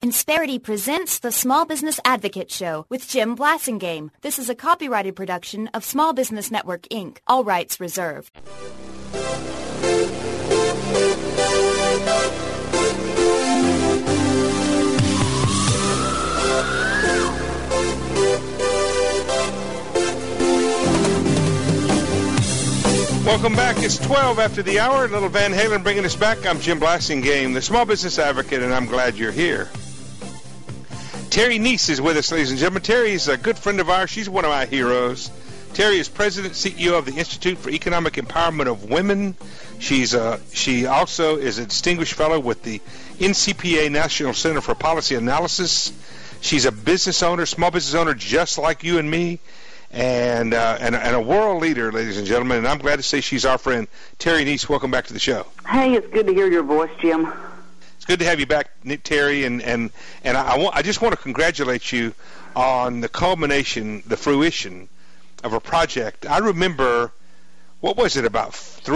Insperity presents the Small Business Advocate Show with Jim Blasingame. This is a copyrighted production of Small Business Network, Inc. All rights reserved. Welcome back. It's 12 after the hour. Little Van Halen bringing us back. I'm Jim Blasingame, the Small Business Advocate, and I'm glad you're here. Terry Neese is with us, ladies and gentlemen. Terry is a good friend of ours. She's one of my heroes. Terry is President CEO of the Institute for Economic Empowerment of Women. She also is a distinguished fellow with the NCPA National Center for Policy Analysis. She's a business owner, small business owner, just like you and me. And a world leader, ladies and gentlemen, and I'm glad to say she's our friend, Terry Neese. Welcome back to the show. Hey, it's good to hear your voice, Jim. It's good to have you back, Terry, and I just want to congratulate you on the culmination, the fruition of a project. I remember, what was it, about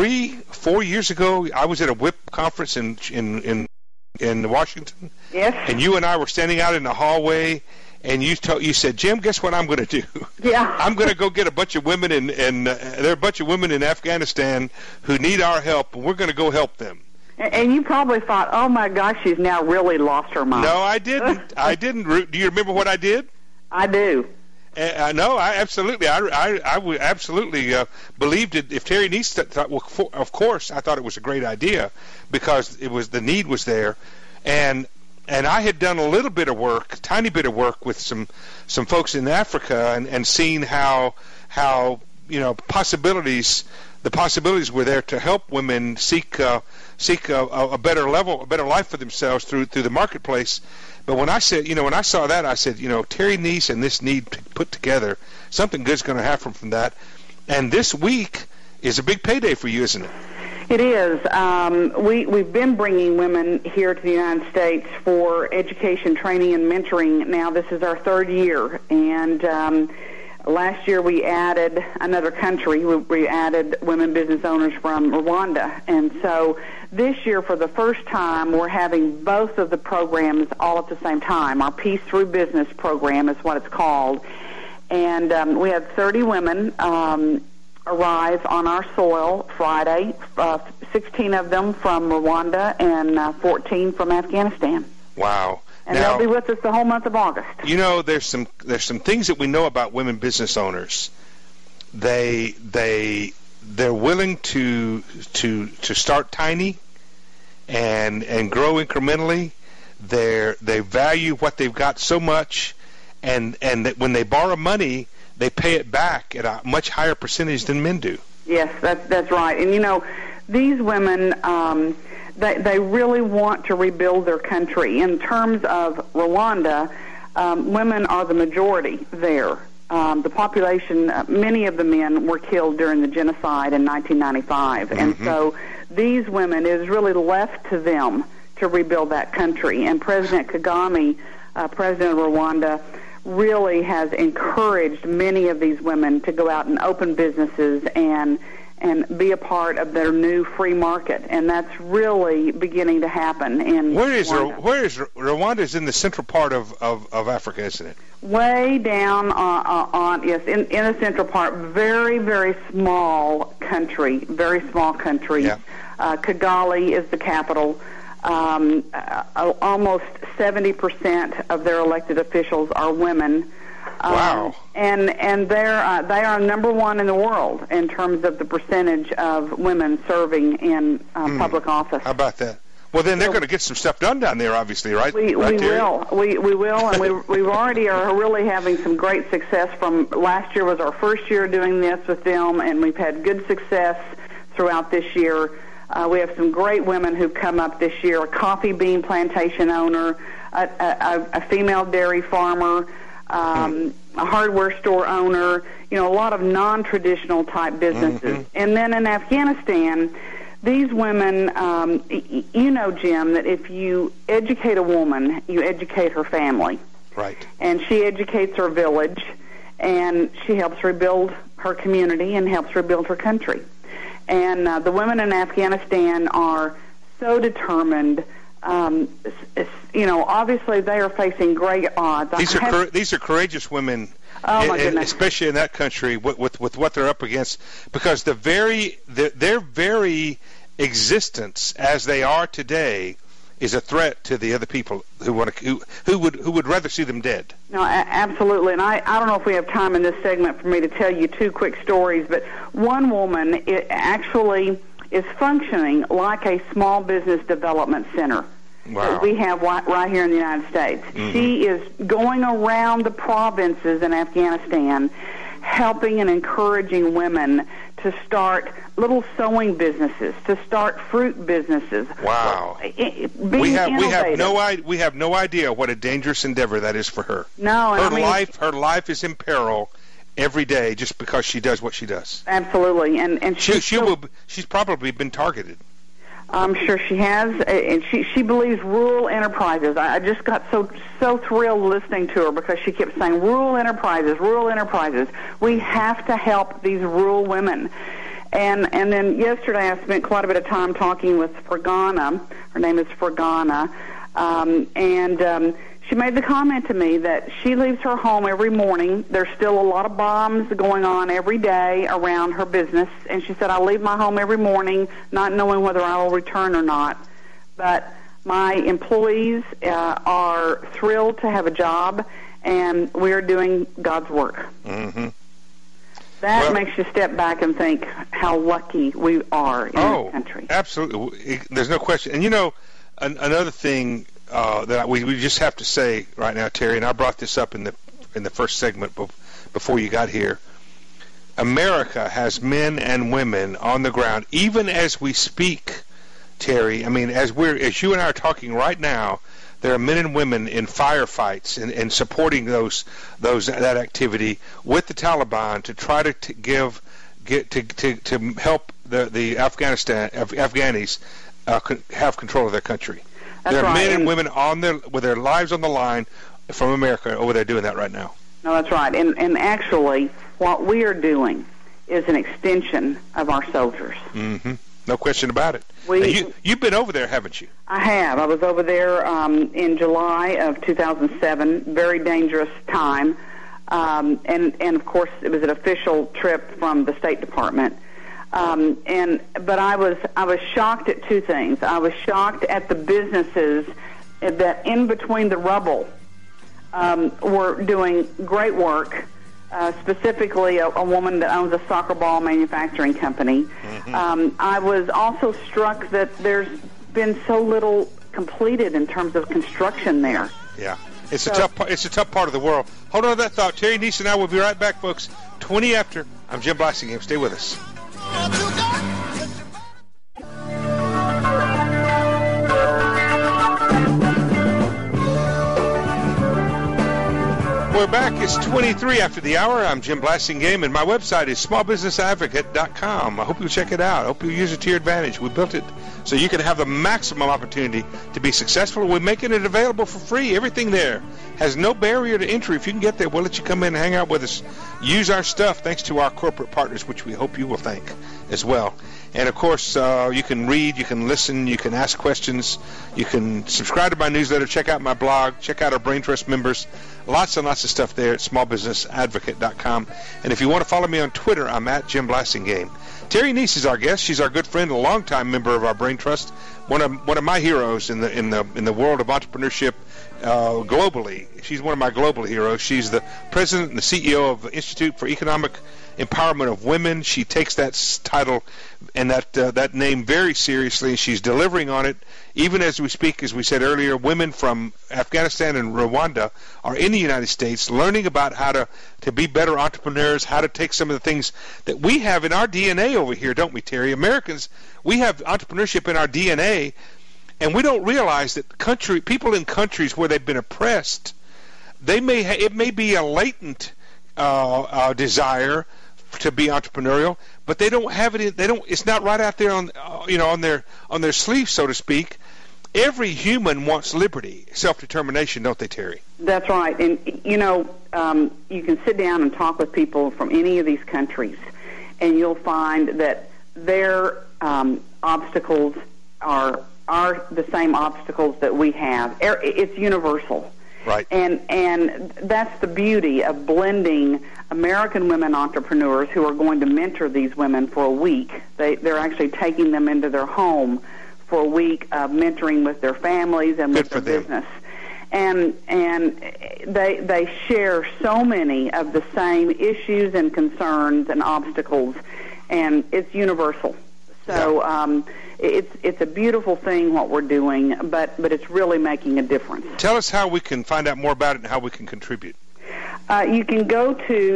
3-4 years ago? I was at a WIP conference in Washington. Yes. And you and I were standing out in the hallway. And you said, Jim, guess what I'm going to do? Yeah. I'm going to go get a bunch of women, and there are a bunch of women in Afghanistan who need our help, and we're going to go help them. And you probably thought, oh, my gosh, she's now really lost her mind. No, I didn't. I didn't. Do you remember what I did? I do. No, I absolutely. I would absolutely believed it. If Terry Neese thought, well, of course, I thought it was a great idea because the need was there, and I had done a little bit of work, tiny bit of work with some folks in Africa, and seen how the possibilities were there to help women seek a better level, a better life for themselves through the marketplace. But when I saw that, I said, Terry Neese and this need put together, something good's going to happen from that. And this week is a big payday for you, isn't it? It is. We've been bringing women here to the United States for education, training, and mentoring. Now this is our third year, and last year we added another country. We added women business owners from Rwanda, and so this year, for the first time, we're having both of the programs all at the same time. Our Peace Through Business program is what it's called, and we had 30 women arrive on our soil Friday, 16 of them from Rwanda and 14 from Afghanistan. Wow. And now, they'll be with us the whole month of August. There's some things that we know about women business owners. They're willing to start tiny and grow incrementally. They value what they've got so much, and that when they borrow money, they pay it back at a much higher percentage than men do. Yes, that's right. And these women, they really want to rebuild their country. In terms of Rwanda, women are the majority there. The population, many of the men were killed during the genocide in 1995, and so these women, it is really left to them to rebuild that country. And President Kagame, President of Rwanda, really has encouraged many of these women to go out and open businesses and be a part of their new free market, and that's really beginning to happen in Rwanda. Where is Rwanda? Is in the central part of Africa, isn't it? Way down in the central part. Very, very small country. Very small country. Yeah. Kigali is the capital. Almost 70% of their elected officials are women. Wow. And they are number one in the world in terms of the percentage of women serving in public office. How about that? Well, then they're going to get some stuff done down there, obviously, right? We will, and we already are really having some great success. From last year was our first year doing this with them, and we've had good success throughout this year. We have some great women who've come up this year: a coffee bean plantation owner, a female dairy farmer, a hardware store owner. A lot of non-traditional type businesses. And then in Afghanistan, these women, Jim, that if you educate a woman, you educate her family. Right. And she educates her village, and she helps rebuild her community and helps rebuild her country. And the women in Afghanistan are so determined obviously they are facing great odds. These are courageous women, oh my goodness, especially in that country with what they're up against, because their very existence as they are today is a threat to the other people who would rather see them dead. No, absolutely. And I don't know if we have time in this segment for me to tell you two quick stories, but one woman actually is functioning like a small business development center. Wow. That we have right here in the United States. Mm-hmm. She is going around the provinces in Afghanistan helping and encouraging women to start little sewing businesses, to start fruit businesses. Wow. We have no idea what a dangerous endeavor that is for her. No, her life is in peril every day just because she does what she does. Absolutely. And she's probably been targeted. I'm sure she has, and she believes rural enterprises. I just got so thrilled listening to her because she kept saying rural enterprises, rural enterprises. We have to help these rural women. And then yesterday I spent quite a bit of time talking with Fergana. Her name is Fergana, and she made the comment to me that she leaves her home every morning. There's still a lot of bombs going on every day around her business. And she said, I leave my home every morning not knowing whether I will return or not. But my employees are thrilled to have a job, and we are doing God's work. Mm-hmm. That makes you step back and think how lucky we are in this country. Absolutely. There's no question. And, another thing that we just have to say right now, Terry, and I brought this up in the first segment before you got here. America has men and women on the ground, even as we speak, Terry. I mean, as you and I are talking right now, there are men and women in firefights and supporting that activity with the Taliban to try to help the Afghanis have control of their country. That's there are right. men and women with their lives on the line from America over there doing that right now. No, that's right. And actually, what we are doing is an extension of our soldiers. Mm-hmm. No question about it. You've been over there, haven't you? I have. I was over there in July of 2007. Very dangerous time. And of course, it was an official trip from the State Department. But I was shocked at two things. I was shocked at the businesses that in between the rubble were doing great work. Specifically, a woman that owns a soccer ball manufacturing company. Mm-hmm. I was also struck that there's been so little completed in terms of construction there. Yeah, it's a tough part of the world. Hold on to that thought. Terry Nies and I will be right back, folks. 20 after. I'm Jim Blasingame. Stay with us. We're back. It's 23 after the hour. I'm Jim Blasingame, and my website is smallbusinessadvocate.com. I hope you'll check it out. I hope you'll use it to your advantage. We built it so you can have the maximum opportunity to be successful. We're making it available for free. Everything there has no barrier to entry. If you can get there, we'll let you come in and hang out with us. Use our stuff thanks to our corporate partners, which we hope you will thank as well. And, of course, you can read, you can listen, you can ask questions, you can subscribe to my newsletter, check out my blog, check out our Brain Trust members. Lots and lots of stuff there at smallbusinessadvocate.com. And if you want to follow me on Twitter, I'm at Jim Blasingame. Terry Nies is our guest. She's our good friend, a longtime member of our Brain Trust, one of my heroes in the world of entrepreneurship globally. She's one of my global heroes. She's the president and the CEO of the Institute for Economic Empowerment of Women. She takes that title and that name very seriously. She's delivering on it. Even as we speak, as we said earlier, women from Afghanistan and Rwanda are in the United States learning about how to be better entrepreneurs, how to take some of the things that we have in our DNA over here, don't we, Terry? Americans, we have entrepreneurship in our DNA, and we don't realize that people in countries where they've been oppressed, it may be a latent desire to be entrepreneurial, but they don't have it. It's not right out there on their sleeve, so to speak. Every human wants liberty, self-determination, don't they, Terry? That's right. And you can sit down and talk with people from any of these countries, and you'll find that their obstacles are are the same obstacles that we have. It's universal. Right. And that's the beauty of blending American women entrepreneurs who are going to mentor these women for a week. They're actually taking them into their home for a week of mentoring with their families and with their business. And they share so many of the same issues and concerns and obstacles, and it's universal. So it's a beautiful thing what we're doing, but it's really making a difference. Tell us how we can find out more about it and how we can contribute. You can go to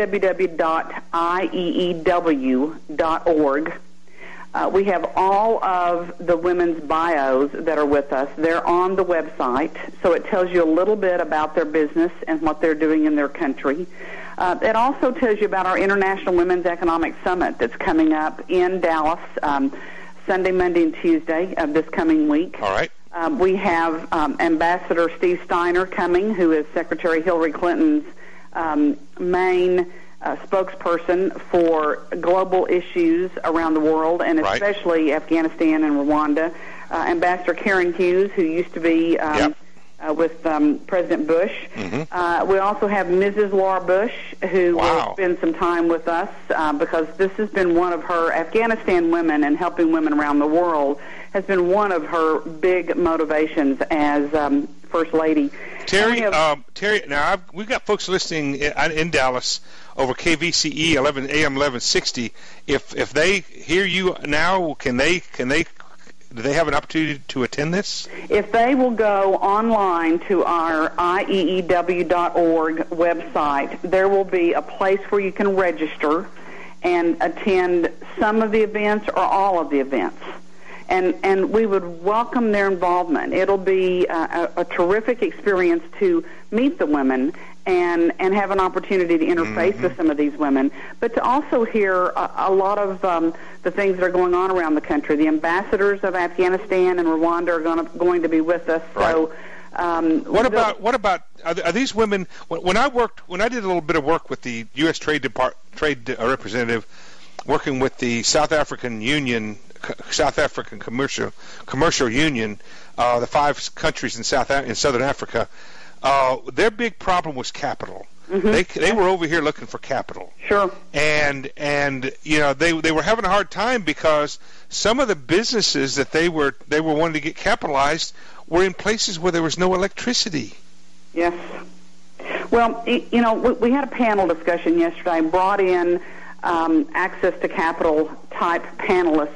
www.ieew.org. We have all of the women's bios that are with us. They're on the website, so it tells you a little bit about their business and what they're doing in their country. It also tells you about our International Women's Economic Summit that's coming up in Dallas Sunday, Monday, and Tuesday of this coming week. All right. We have Ambassador Steve Steiner coming, who is Secretary Hillary Clinton's main spokesperson for global issues around the world, and especially Afghanistan and Rwanda. Ambassador Karen Hughes, who used to be with President Bush. Mm-hmm. We also have Mrs. Laura Bush, who will spend some time with us because this has been one of her Afghanistan women and helping women around the world has been one of her big motivations as First Lady. Terry, now we've got folks listening in Dallas over KVCE 11 AM 1160. If they hear you now, do they have an opportunity to attend this? If they will go online to our IEEW.org website, there will be a place where you can register and attend some of the events or all of the events. And we would welcome their involvement. It'll be a terrific experience to meet the women and have an opportunity to interface with some of these women, but to also hear a lot of the things that are going on around the country. The ambassadors of Afghanistan and Rwanda are going to be with us. So, what about are these women? When I did a little bit of work with the U.S. Trade representative, working with the South African Commercial Union, the 5 countries in Southern Africa. Their big problem was capital. Mm-hmm. They were over here looking for capital. Sure. And you know they were having a hard time because some of the businesses that they were wanting to get capitalized were in places where there was no electricity. Yes. Well, you know, we had a panel discussion yesterday and brought in access to capital type panelists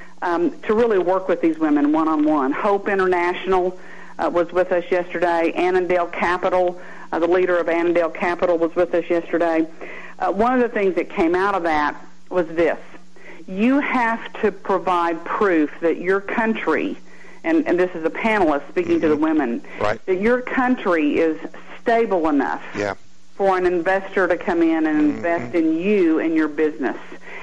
to really work with these women one-on-one. Hope International was with us yesterday. Annandale Capital, the leader of Annandale Capital, was with us yesterday. One of the things that came out of that was this. You have to provide proof that your country, and this is a panelist speaking to the women, that your country is stable enough for an investor to come in and invest in you and your business.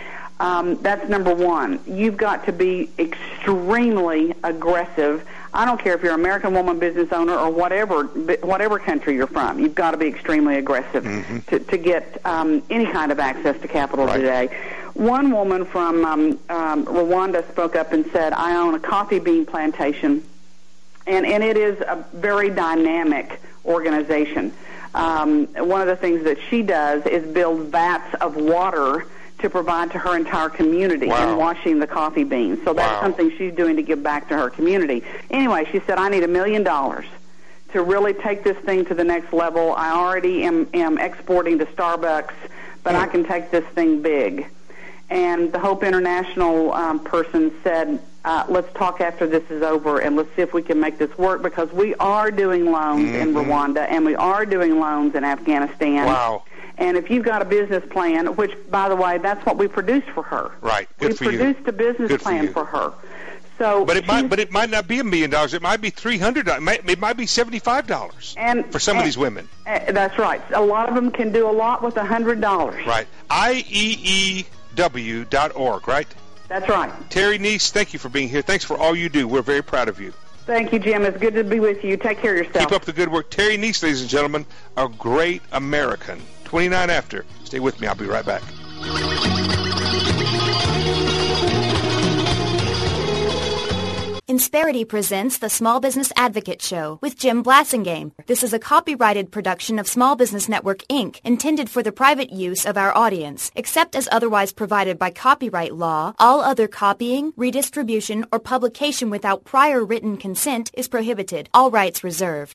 That's number one. You've got to be extremely aggressive. I don't care if you're an American woman business owner or whatever country you're from. You've got to be extremely aggressive to get any kind of access to capital today. One woman from Rwanda spoke up and said, I own a coffee bean plantation, and it is a very dynamic organization. One of the things that she does is build vats of water to provide to her entire community and washing the coffee beans. So that's something she's doing to give back to her community. Anyway, she said, I need $1 million to really take this thing to the next level. I already am exporting to Starbucks, but I can take this thing big. And the Hope International person said, let's talk after this is over and let's see if we can make this work, because we are doing loans in Rwanda and we are doing loans in Afghanistan. Wow. And if you've got a business plan, which, by the way, that's what we produced for her. Right. We produced a business plan for her. So, but it might not be $1 million. It might be $300. It might be $75 for some of these women. That's right. A lot of them can do a lot with $100. Right. IEEW.org. Right. That's right. Terry Neese, thank you for being here. Thanks for all you do. We're very proud of you. Thank you, Jim. It's good to be with you. Take care of yourself. Keep up the good work. Terry Neese, ladies and gentlemen, a great American. 29 after. Stay with me. I'll be right back. In Insperity presents the Small Business Advocate Show with Jim Blasingame. This is a copyrighted production of Small Business Network, Inc., intended for the private use of our audience. Except as otherwise provided by copyright law, all other copying, redistribution, or publication without prior written consent is prohibited. All rights reserved.